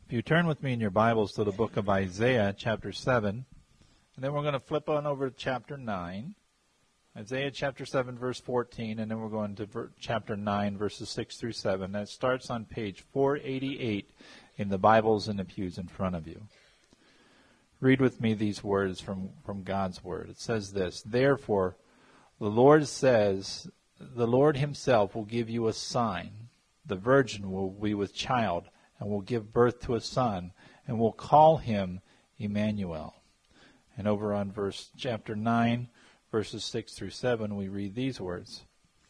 If you turn with me in your Bibles to the book of Isaiah, chapter 7, and then we're going to flip on over to chapter 9. Isaiah chapter 7, verse 14, and then we're going to chapter 9, verses 6 through 7. That starts on page 488 in the Bibles in the pews in front of you. Read with me these words from God's Word. It says this, "Therefore, the Lord says, the Lord himself will give you a sign. The virgin will be with child and will give birth to a son, and will call him Emmanuel." And over on chapter 9, verses 6 through 7, we read these words.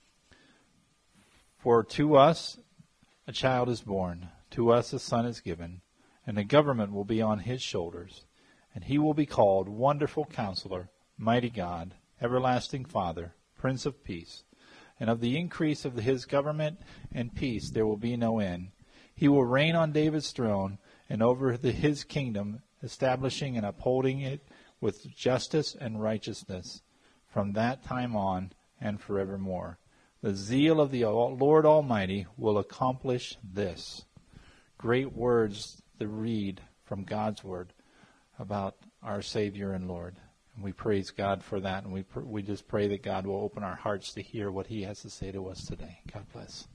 "For to us a child is born, to us a son is given, and the government will be on his shoulders. And he will be called Wonderful Counselor, Mighty God, Everlasting Father, Prince of Peace. And of the increase of his government and peace there will be no end. He will reign on David's throne and over his kingdom, establishing and upholding it with justice and righteousness from that time on and forevermore. The zeal of the Lord Almighty will accomplish this." Great words to read from God's Word about our Savior and Lord. And we praise God for that, and we just pray that God will open our hearts to hear what He has to say to us today. God bless.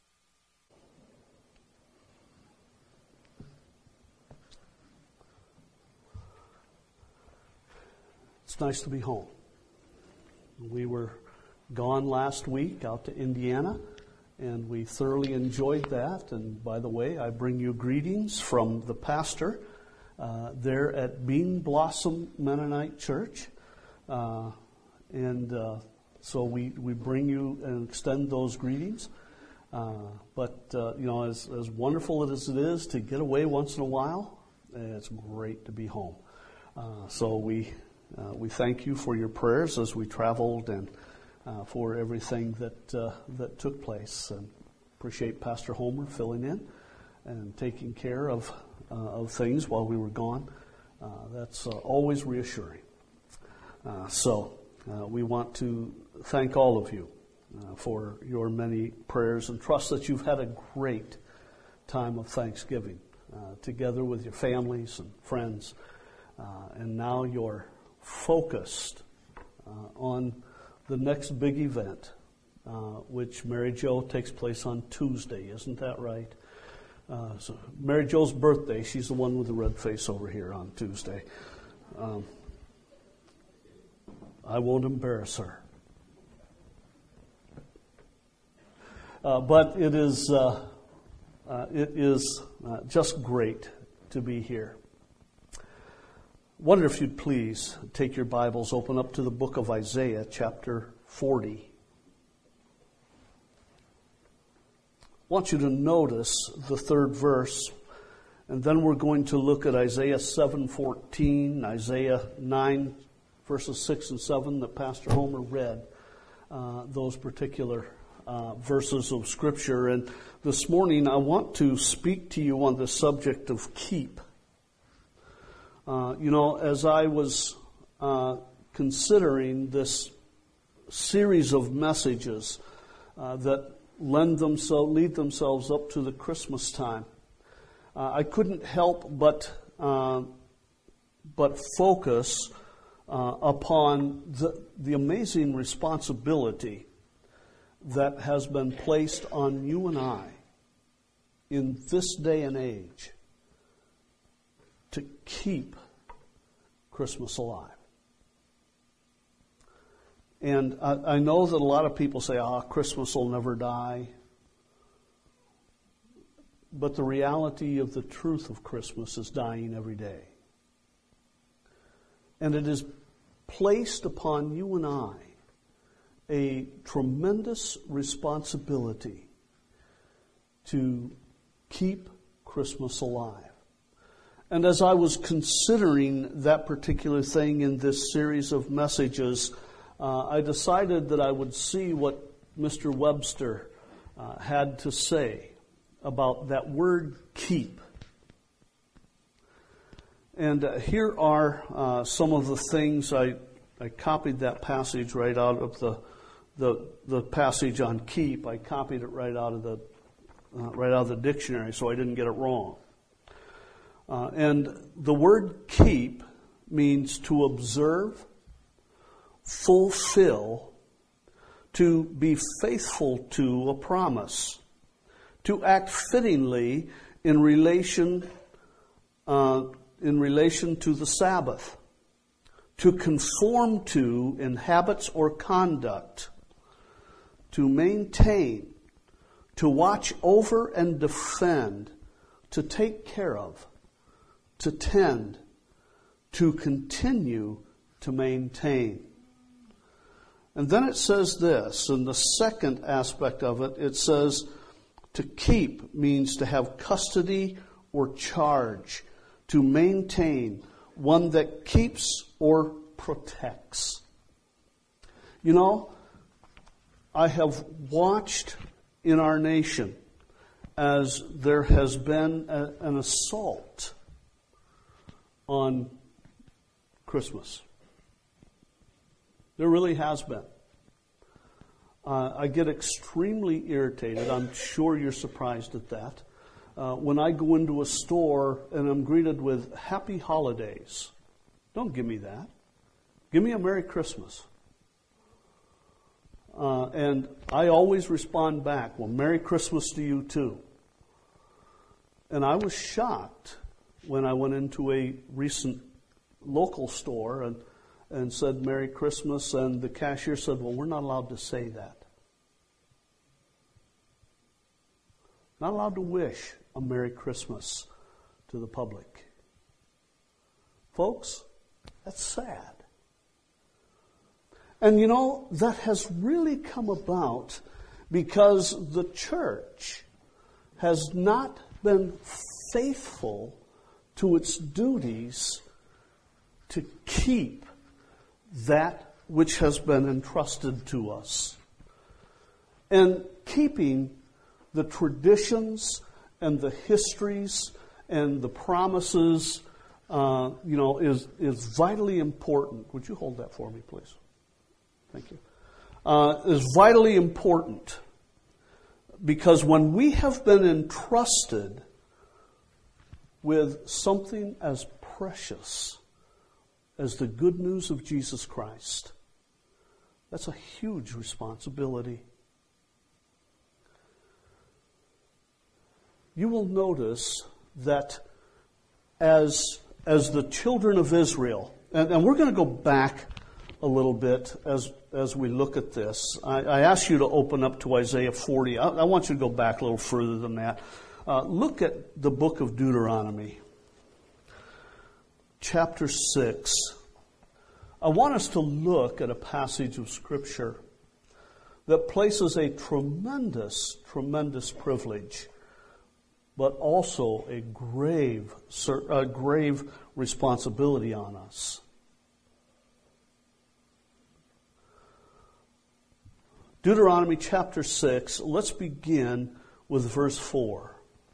It's nice to be home. We were gone last week out to Indiana, and we thoroughly enjoyed that. And by the way, I bring you greetings from the pastor there at Bean Blossom Mennonite Church. So we bring you and extend those greetings. As wonderful as it is to get away once in a while, it's great to be home. So we thank you for your prayers as we traveled and for everything that took place. And appreciate Pastor Homer filling in and taking care of things while we were gone. That's always reassuring. We want to thank all of you for your many prayers and trust that you've had a great time of Thanksgiving together with your families and friends. And now you're focused on the next big event, which Mary Jo takes place on Tuesday. Isn't that right? So Mary Jo's birthday, she's the one with the red face over here on Tuesday. I won't embarrass her. But it is just great to be here. Wonder if you'd please take your Bibles, open up to the book of Isaiah, chapter 40. I want you to notice the third verse, and then we're going to look at Isaiah 7:14, Isaiah 9, verses 6 and 7 that Pastor Homer read, those particular verses of Scripture. And this morning I want to speak to you on the subject of keep. As I was considering this series of messages that lead themselves up to the Christmas time, I couldn't help but focus upon the amazing responsibility that has been placed on you and I in this day and age to keep Christmas alive. And I know that a lot of people say, Christmas will never die. But the reality of the truth of Christmas is dying every day. And it is placed upon you and I a tremendous responsibility to keep Christmas alive. And as I was considering that particular thing in this series of messages, I decided that I would see what Mr. Webster had to say about that word keep. And here are some of the things. I copied that passage right out of the passage on keep. I copied it right out of the dictionary so I didn't get it wrong. And the word keep means to observe, fulfill, to be faithful to a promise, to act fittingly in relation to the Sabbath, to conform to in habits or conduct, to maintain, to watch over and defend, to take care of, to tend, to continue to maintain. And then it says this, in the second aspect of it, it says to keep means to have custody or charge, to maintain, one that keeps or protects. You know, I have watched in our nation as there has been an assault on Christmas. There really has been. I get extremely irritated. I'm sure you're surprised at that. When I go into a store and I'm greeted with Happy Holidays. Don't give me that. Give me a Merry Christmas. And I always respond back, well, Merry Christmas to you too. And I was shocked when I went into a recent local store and said Merry Christmas, and the cashier said, well, we're not allowed to say that. Not allowed to wish a Merry Christmas to the public. Folks, that's sad. And you know, that has really come about because the church has not been faithful to its duties to keep that which has been entrusted to us. And keeping the traditions and the histories and the promises, is vitally important. Would you hold that for me, please? Thank you. Is vitally important because when we have been entrusted with something as precious as the good news of Jesus Christ, that's a huge responsibility. You will notice that as the children of Israel, and we're going to go back a little bit as we look at this. I asked you to open up to Isaiah 40. I want you to go back a little further than that. Look at the book of Deuteronomy, chapter 6. I want us to look at a passage of Scripture that places a tremendous, tremendous privilege, but also a grave responsibility on us. Deuteronomy chapter 6, let's begin with verse 4.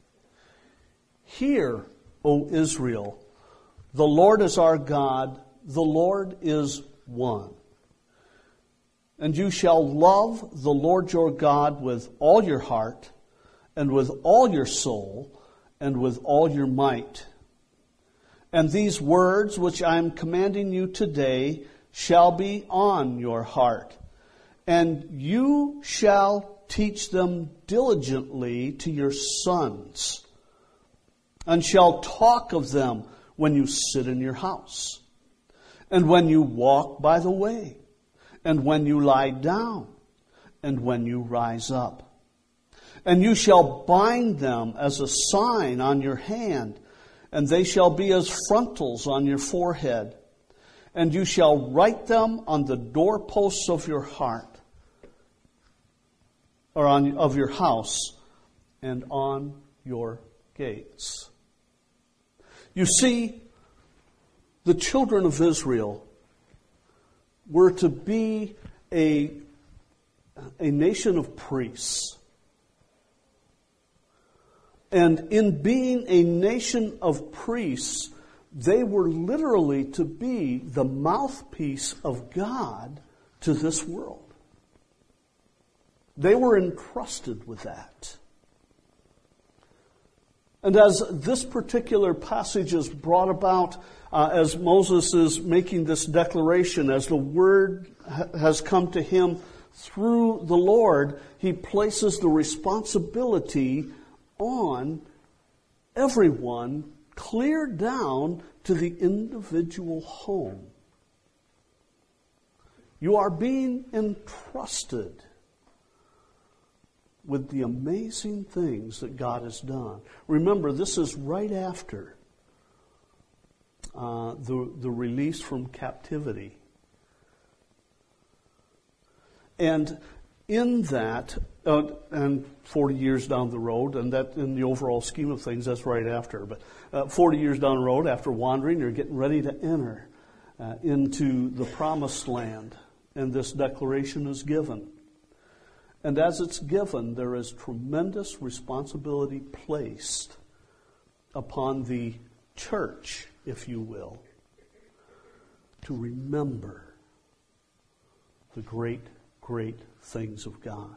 Hear, O Israel, the Lord is our God, the Lord is one. And you shall love the Lord your God with all your heart, and with all your soul, and with all your might. And these words which I am commanding you today shall be on your heart. And you shall teach them diligently to your sons, and shall talk of them when you sit in your house, and when you walk by the way, and when you lie down, and when you rise up. And you shall bind them as a sign on your hand, and they shall be as frontals on your forehead. And you shall write them on the doorposts of your heart, or of your house, and on your gates. You see, the children of Israel were to be a nation of priests. And in being a nation of priests, they were literally to be the mouthpiece of God to this world. They were entrusted with that. And as this particular passage is brought about, as Moses is making this declaration, as the word has come to him through the Lord, he places the responsibility on everyone, clear down to the individual home. You are being entrusted with the amazing things that God has done. Remember, this is right after the release from captivity. And in that, and 40 years down the road, and that in the overall scheme of things, that's right after. But 40 years down the road, after wandering, you're getting ready to enter into the promised land. And this declaration is given. And as it's given, there is tremendous responsibility placed upon the church, if you will, to remember the great, great things of God.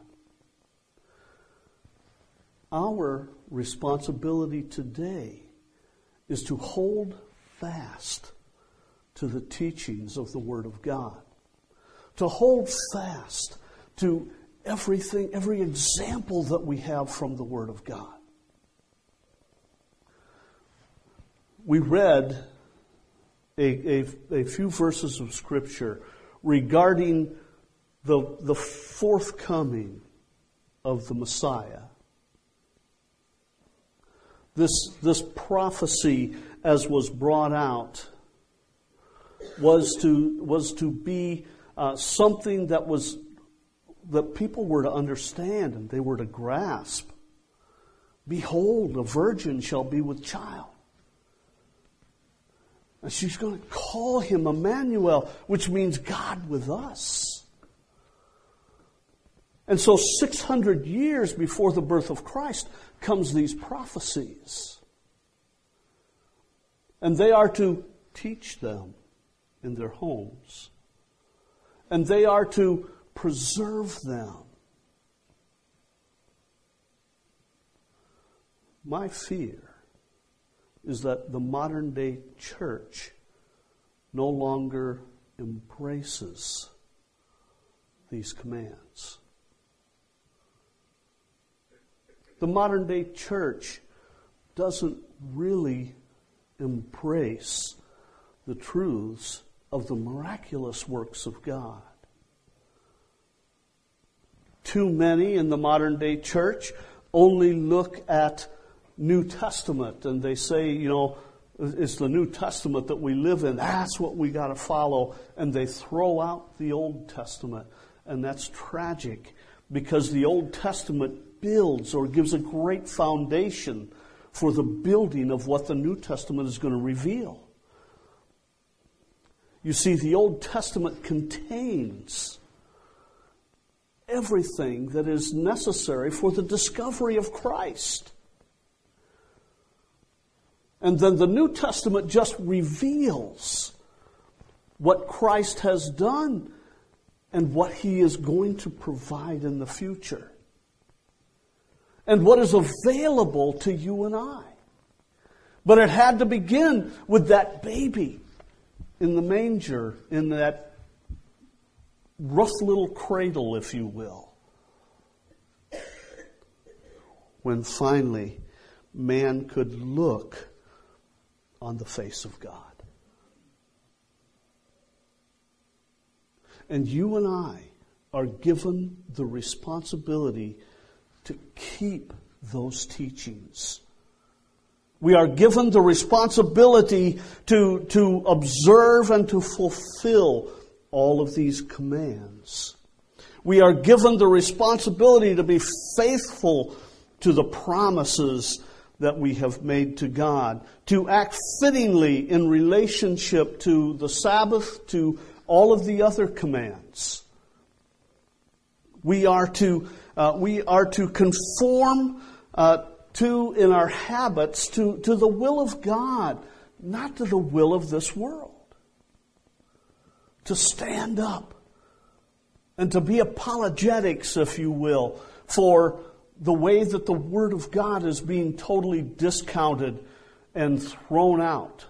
Our responsibility today is to hold fast to the teachings of the Word of God, to hold fast to everything, every example that we have from the Word of God. We read a few verses of Scripture regarding the forthcoming of the Messiah. This prophecy, as was brought out, was to be something that people were to understand and they were to grasp. Behold, a virgin shall be with child. And she's going to call him Emmanuel, which means God with us. And so 600 years before the birth of Christ comes these prophecies. And they are to teach them in their homes. And they are to preserve them. My fear is that the modern day church no longer embraces these commands. The modern day church doesn't really embrace the truths of the miraculous works of God. Too many in the modern day church only look at New Testament and they say, it's the New Testament that we live in. That's what we got to follow. And they throw out the Old Testament. And that's tragic because the Old Testament builds or gives a great foundation for the building of what the New Testament is going to reveal. You see, the Old Testament contains everything that is necessary for the discovery of Christ. And then the New Testament just reveals what Christ has done and what He is going to provide in the future. And what is available to you and I. But it had to begin with that baby in the manger, in that rough little cradle, if you will. When finally man could look on the face of God. And you and I are given the responsibility to keep those teachings. We are given the responsibility to observe and to fulfill all of these commands. We are given the responsibility to be faithful to the promises that we have made to God, to act fittingly in relationship to the Sabbath, to all of the other commands. We are to conform in our habits to the will of God, not to the will of this world. To stand up and to be apologetics, if you will, for the way that the Word of God is being totally discounted and thrown out.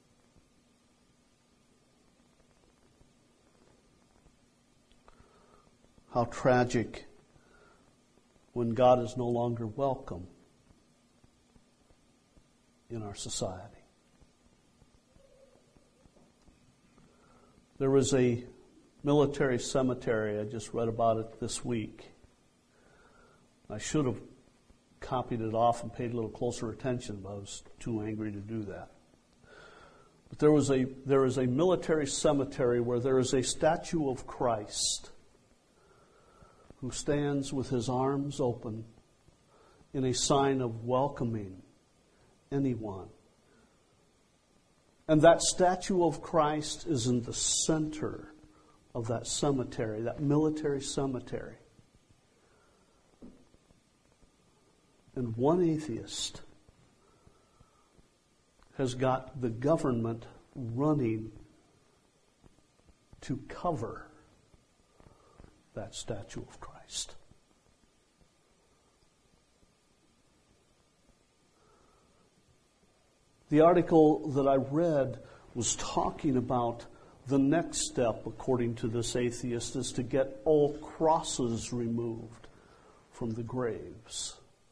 How tragic when God is no longer welcome in our society. There was a military cemetery, I just read about it this week. I should have copied it off and paid a little closer attention, but I was too angry to do that. But there is a military cemetery where there is a statue of Christ who stands with his arms open in a sign of welcoming anyone. And that statue of Christ is in the center of that cemetery, that military cemetery. And one atheist has got the government running to cover that statue of Christ. The article that I read was talking about the next step, according to this atheist, is to get all crosses removed from the graves.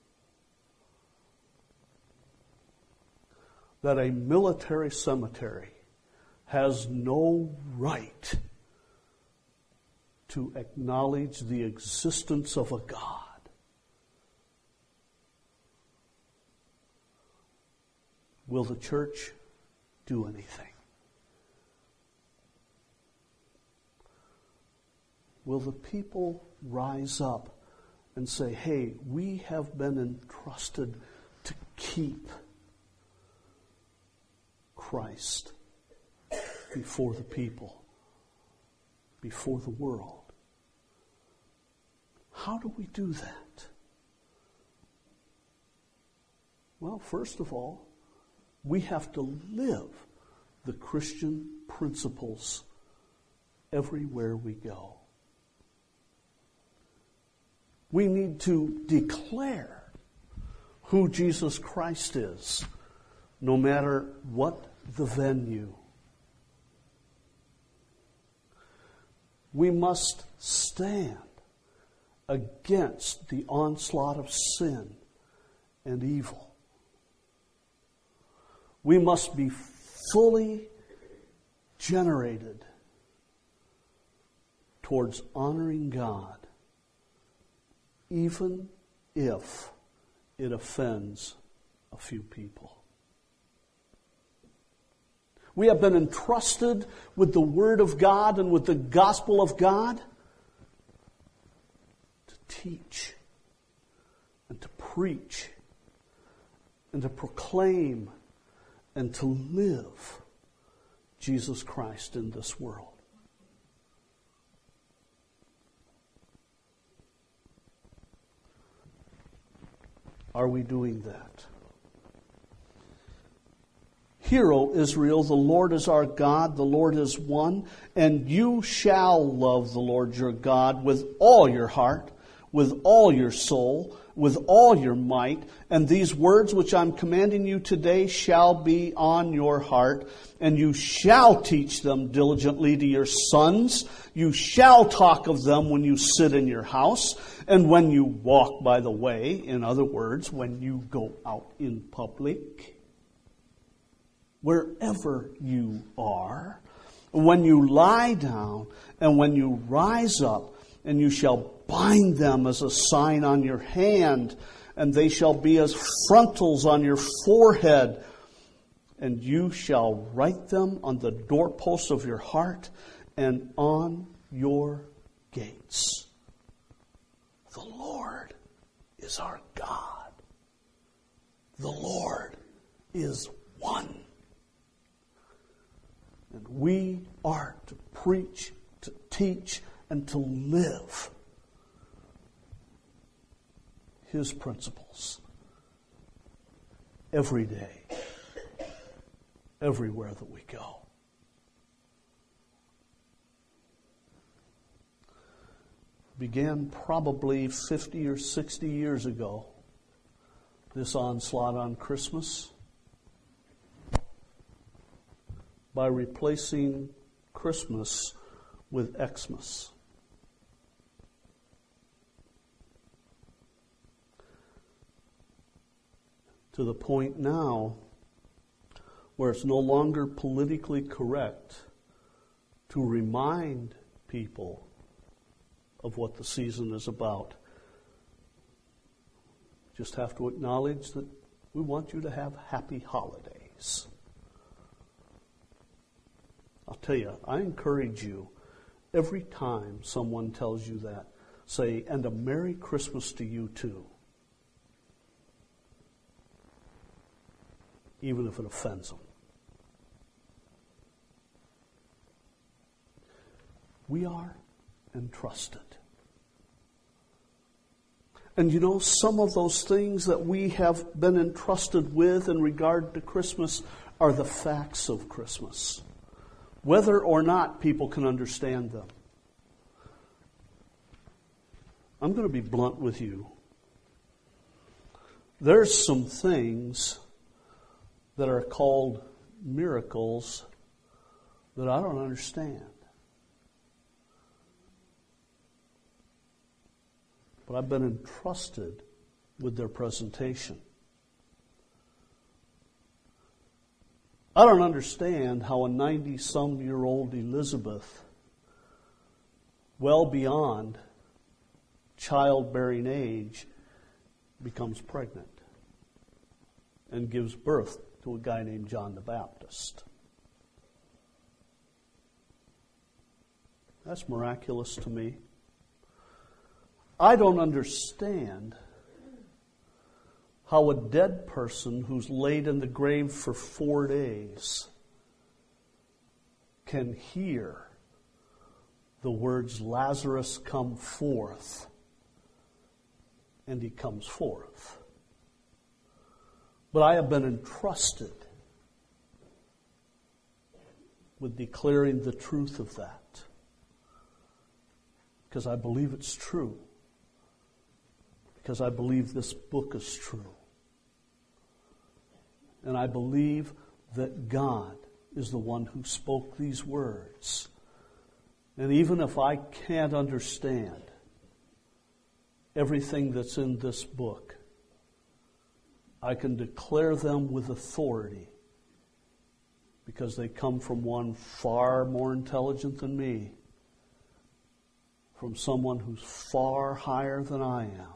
That a military cemetery has no right to acknowledge the existence of a God. Will the church do anything? Will the people rise up and say, hey, we have been entrusted to keep Christ before the people, before the world? How do we do that? Well, first of all, we have to live the Christian principles everywhere we go. We need to declare who Jesus Christ is, no matter what the venue. We must stand against the onslaught of sin and evil. We must be fully generated towards honoring God, even if it offends a few people. We have been entrusted with the Word of God and with the gospel of God to teach and to preach and to proclaim and to live Jesus Christ in this world. Are we doing that? Hear, O Israel, the Lord is our God, the Lord is one, and you shall love the Lord your God with all your heart, with all your soul, with all your might, and these words which I'm commanding you today shall be on your heart, and you shall teach them diligently to your sons. You shall talk of them when you sit in your house, and when you walk by the way. In other words, when you go out in public, wherever you are, when you lie down, and when you rise up, and you shall bind them as a sign on your hand, and they shall be as frontals on your forehead, and you shall write them on the doorposts of your heart and on your gates. The Lord is our God. The Lord is one. And we are to preach, to teach, and to live His principles every day, everywhere that we go. began probably 50 or 60 years ago, this onslaught on Christmas, by replacing Christmas with Xmas. To the point now where it's no longer politically correct to remind people of what the season is about. Just have to acknowledge that we want you to have happy holidays. I'll tell you, I encourage you, every time someone tells you that, say, and a Merry Christmas to you too. Even if it offends them. We are entrusted. And you know, some of those things that we have been entrusted with in regard to Christmas are the facts of Christmas, whether or not people can understand them. I'm going to be blunt with you. There's some things that are called miracles that I don't understand. But I've been entrusted with their presentation. I don't understand how a 90-some-year-old Elizabeth, well beyond childbearing age, becomes pregnant and gives birth to a guy named John the Baptist. That's miraculous to me. I don't understand how a dead person who's laid in the grave for 4 days can hear the words, Lazarus, come forth, and he comes forth. But I have been entrusted with declaring the truth of that, because I believe it's true. Because I believe this book is true. And I believe that God is the one who spoke these words. And even if I can't understand everything that's in this book, I can declare them with authority because they come from one far more intelligent than me, from someone who's far higher than I am,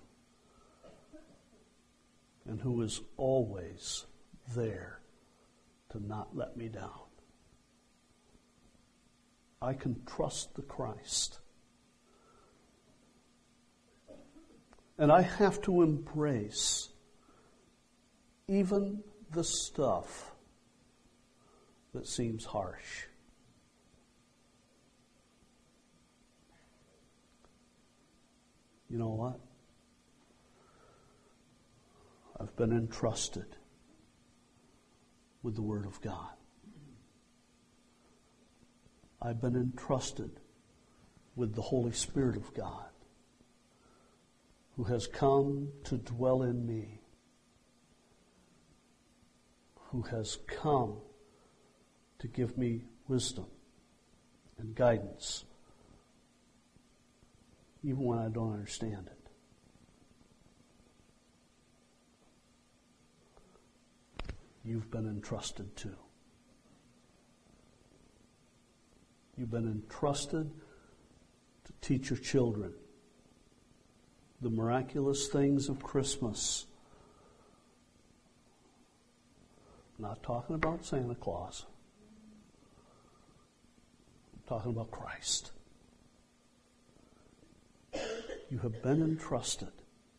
and who is always there to not let me down. I can trust the Christ. And I have to embrace even the stuff that seems harsh. You know what? I've been entrusted with the Word of God. I've been entrusted with the Holy Spirit of God, who has come to dwell in me, who has come to give me wisdom and guidance, even when I don't understand it. You've been entrusted to. You've been entrusted to teach your children the miraculous things of Christmas. I'm not talking about Santa Claus. I'm talking about Christ. You have been entrusted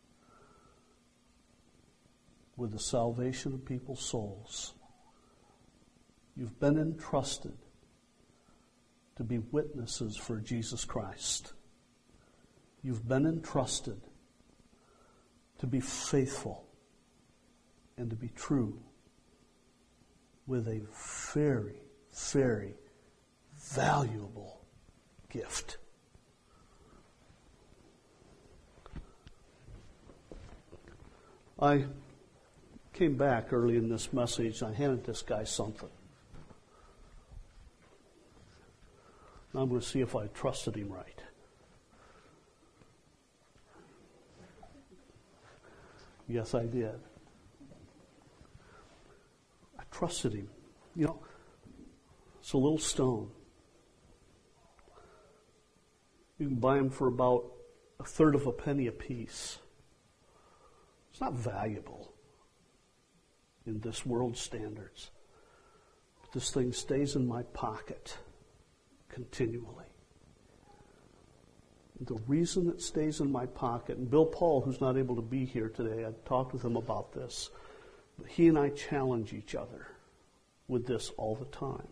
with the salvation of people's souls. You've been entrusted to be witnesses for Jesus Christ. You've been entrusted to be faithful and to be true with a very, very valuable gift. I came back early in this message. I handed this guy something. Now I'm going to see if I trusted him right. Yes, I did. I trusted him. You know, it's a little stone. You can buy them for about a third of a penny a piece. It's not valuable in this world's standards. But this thing stays in my pocket continually. And the reason it stays in my pocket, and Bill Paul, who's not able to be here today, I talked with him about this, but he and I challenge each other with this all the time.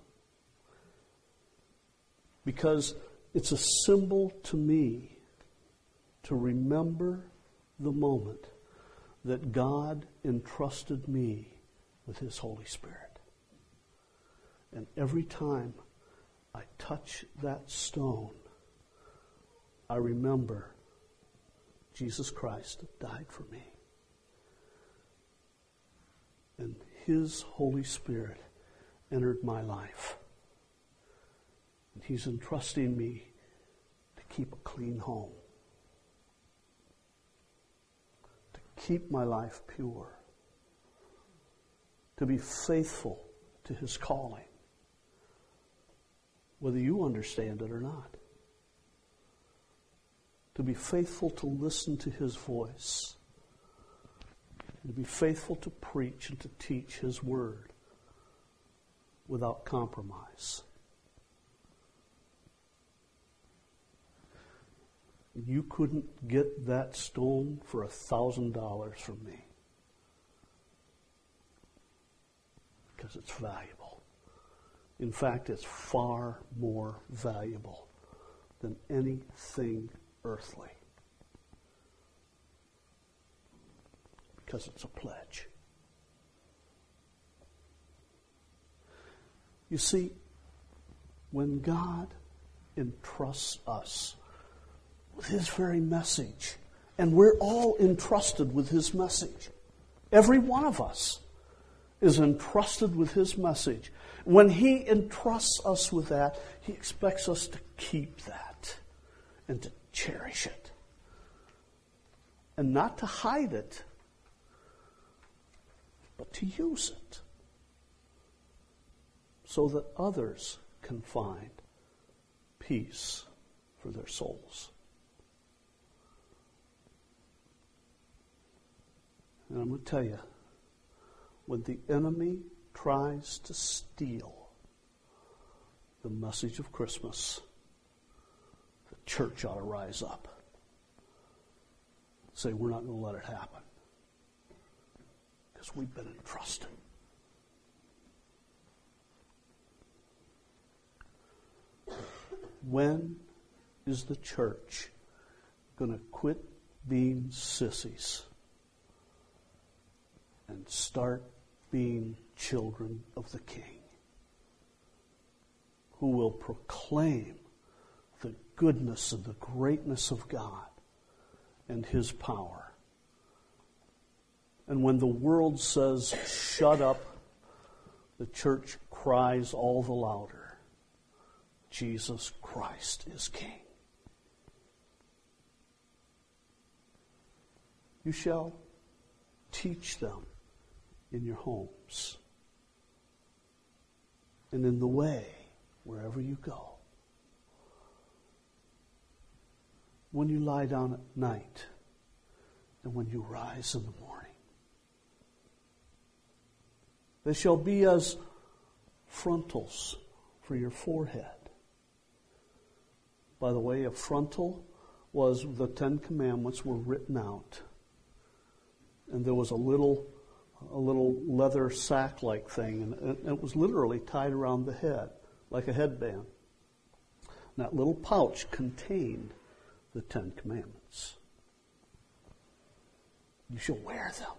Because it's a symbol to me to remember the moment that God entrusted me with His Holy Spirit. And every time I touch that stone, I remember Jesus Christ died for me. And His Holy Spirit entered my life. And He's entrusting me to keep a clean home, to keep my life pure, to be faithful to His calling, whether you understand it or not. To be faithful to listen to His voice, and to be faithful to preach and to teach His word without compromise. You couldn't get that stone for $1,000 from me, because it's valuable. In fact, it's far more valuable than anything earthly, because it's a pledge. You see, when God entrusts us with His very message, and we're all entrusted with His message, every one of us is entrusted with His message. When He entrusts us with that, He expects us to keep that and to cherish it. And not to hide it, but to use it so that others can find peace for their souls. And I'm going to tell you, when the enemy tries to steal the message of Christmas, the church ought to rise up. Say, we're not going to let it happen, because we've been entrusted. When is the church going to quit being sissies and start being children of the King, who will proclaim the goodness and the greatness of God and His power? And when the world says, shut up, the church cries all the louder, Jesus Christ is King. You shall teach them in your homes and in the way wherever you go. When you lie down at night and when you rise in the morning. They shall be as frontals for your forehead. By the way, a frontal was the 10 Commandments were written out. And there was a little leather sack-like thing, and it was literally tied around the head, like a headband. And that little pouch contained the 10 Commandments. You shall wear them.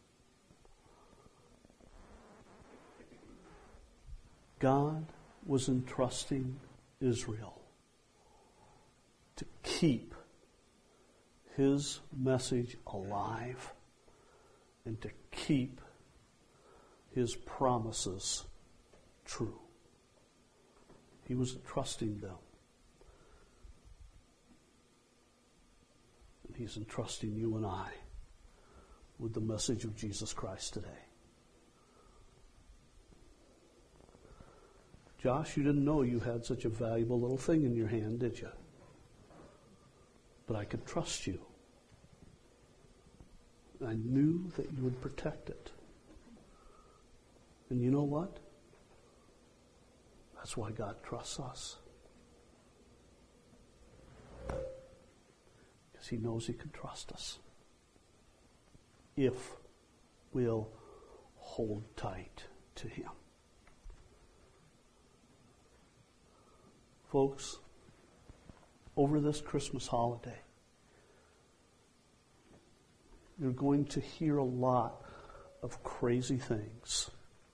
God was entrusting Israel to keep His message alive and to keep His promises true. He was entrusting them. And He's entrusting you and I with the message of Jesus Christ today. Josh, you didn't know you had such a valuable little thing in your hand, did you? But I could trust you. I knew that you would protect it. And you know what? That's why God trusts us. Because He knows He can trust us. If we'll hold tight to Him. Folks, over this Christmas holiday, you're going to hear a lot of crazy things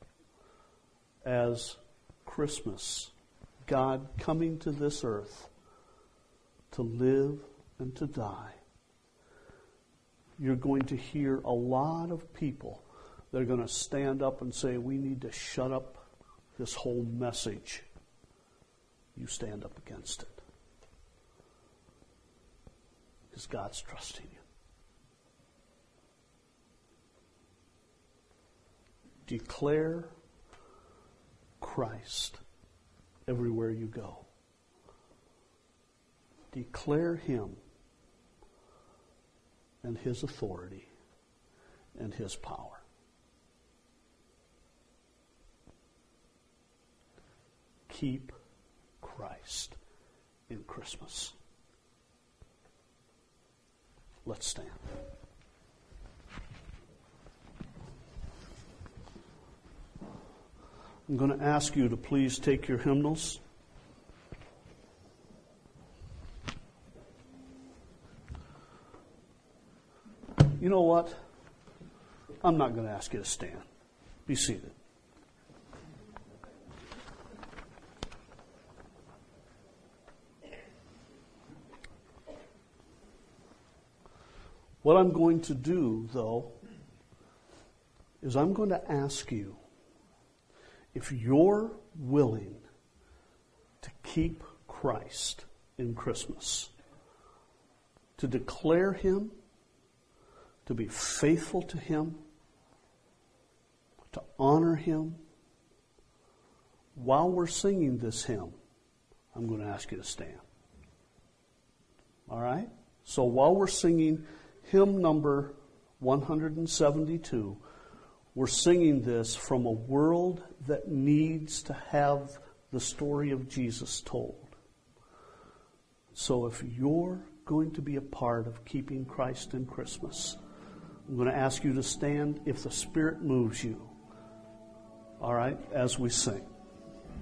as Christmas, God coming to this earth to live and to die. You're going to hear a lot of people that are going to stand up and say, we need to shut up this whole message. You stand up against it. Because God's trusting you. Declare Christ everywhere you go. Declare Him and His authority and His power. Keep Christ in Christmas. Let's stand. I'm going to ask you to please take your hymnals. You know what? I'm not going to ask you to stand. Be seated. What I'm going to do, though, is I'm going to ask you if you're willing to keep Christ in Christmas, to declare Him, to be faithful to Him, to honor Him. While we're singing this hymn, I'm going to ask you to stand. All right? So while we're singing hymn number 172, we're singing this from a world that needs to have the story of Jesus told. So if you're going to be a part of keeping Christ in Christmas, I'm going to ask you to stand if the Spirit moves you. All right, as we sing.